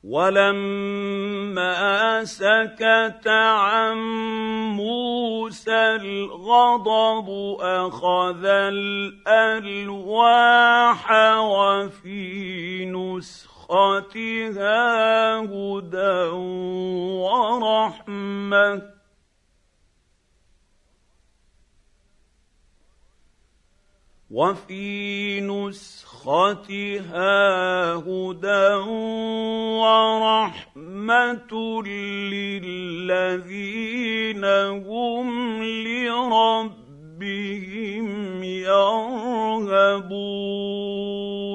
وَلَمَّا سَكَتَ عَن مُّوسَى الْغَضَبُ أَخَذَ الْأَلْوَاحَ وَفِي نُسْخَتِهَا هُدًى وَرَحْمَةٌ لِّلَّذِينَ هُمْ لِرَبِّهِمْ يَرْهَبُونَ